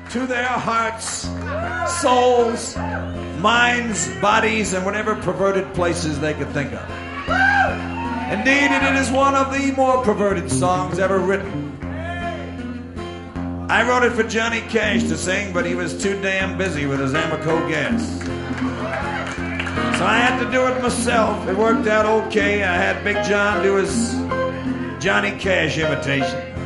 to their hearts, souls, minds, bodies, and whatever perverted places they could think of. Indeed, it is one of the more perverted songs ever written. I wrote it for Johnny Cash to sing, but he was too damn busy with his Amoco gas. So I had to do it myself. It worked out okay. I had Big John do his Johnny Cash imitation.